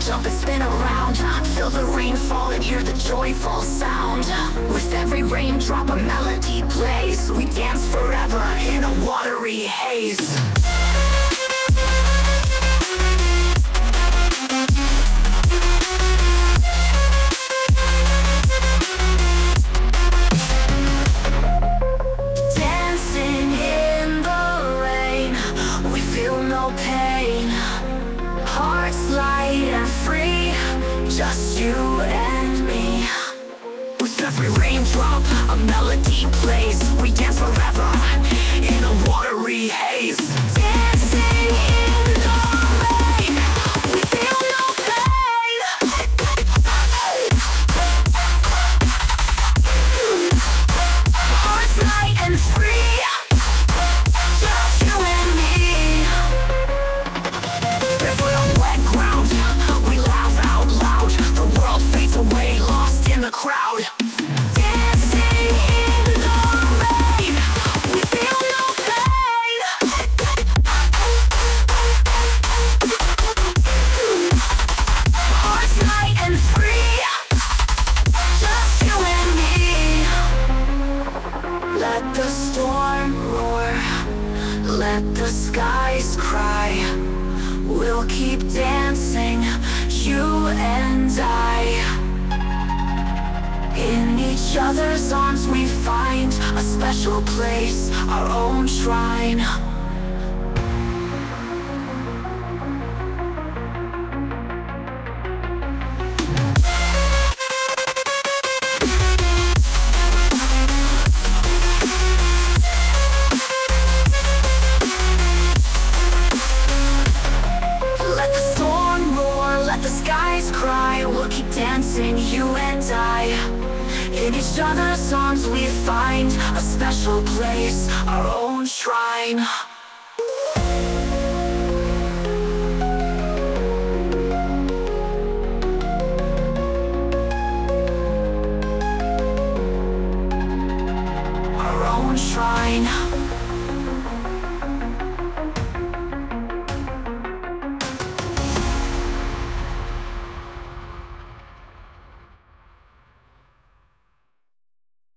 jump and spin around. Feel the rainfall and hear the joyful sound. With every raindrop a melody plays. We dance forever in a watery haze. Dancing in the rain, we feel no pain. Hearts light and free, just you and me. With every raindrop, a melody plays. We dance forever in a watery haze. Dancing in the rain, we feel no pain. Hearts light and free, just you and me. Barefoot on wet ground, we laugh out loud. The world fades away, lost in the crowd. Dancing in the rain, we feel no pain. Hearts light and free, just you and me. Let the storm roar, let the skies cry. We'll keep dancing, you and I. In each other's arms we find a special place, our own shrine. Let the storm roar, let the skies cry. We'll keep dancing, you and I. In each other's arms we find a special place, our own shrine.